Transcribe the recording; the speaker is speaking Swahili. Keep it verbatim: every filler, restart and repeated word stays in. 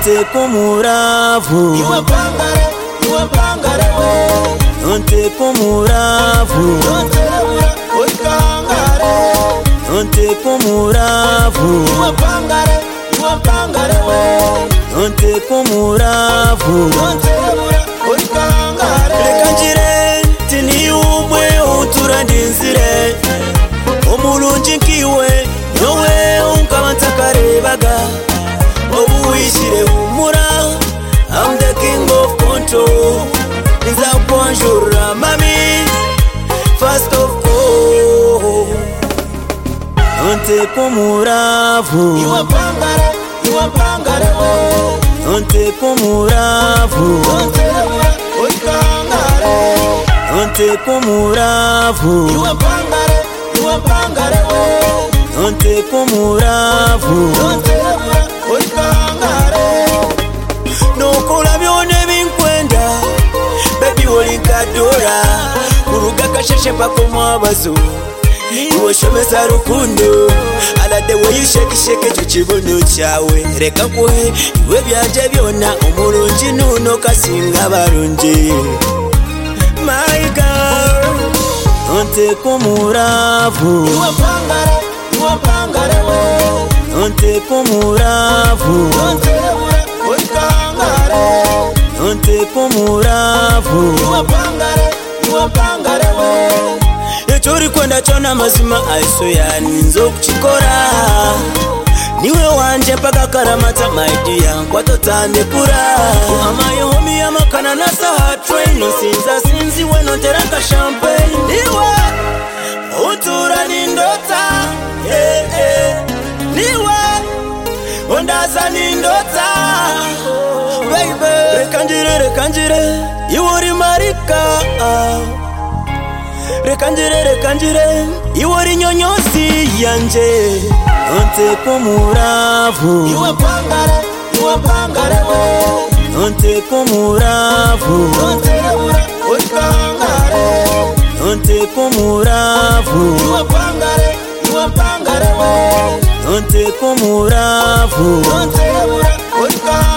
Nonte kumuravu Iwe pangare, iwe pangare we Nonte kumuravu Nonte rebura, oikangare Nonte kumuravu Iwe pangare, iwe pangare we Nonte kumuravu Nonte rebura, oikangare Reka njire, tini umwe uturandinzire Omulungi nkiwe, nyowe unkaba ntakarebaga Obu wishire humura, I'm the king of control Nza bonjour mami, first of all Nonte kumuravu Iwe pangare, iwe pangare we Nonte kumuravu Nonte rebura, oikangare Nonte kumuravu Iwe pangare, iwe pangare we Nonte kumuravu Nonte rebura, oikangare Nokola byone binkwenda Baby olinkadora Kuruga kasheshe pako mwabazo Iwe shomesa rukundo Ala the way you shake shake echo kibono kyawe Reka nkwe iwe byanje byona omulungi nuno kasinga barungi My girl Nonte kumuravu Iwe pangare, iwe pangare we Nonte kumuravu Nonte rebura, oikangare Nonte kumuravu Iwe pangare, iwe pangare we Echo orikwenda kyona mazima aisoya ninza okukikora Niwe wanje mpaka karamata my dear nkwatotandekura Amaye homi amakana nasa hard train Nosinza sinziwe noteraka champagne Niwe utura nindota yeah, yeah. Niwe ondaza nindota Baby Reka njire reka njire Iwe uri marika Reka njire reka njire Iwe uri nyonyosi yanje Nonte kumuravu Iwe pangare, iwe pangare we Nonte kumuravu Nonte rebura, oikangare Nonte kumuravu Iwe pangare, iwe pangare we Nonte kumuravu Nonte rebura, oikangare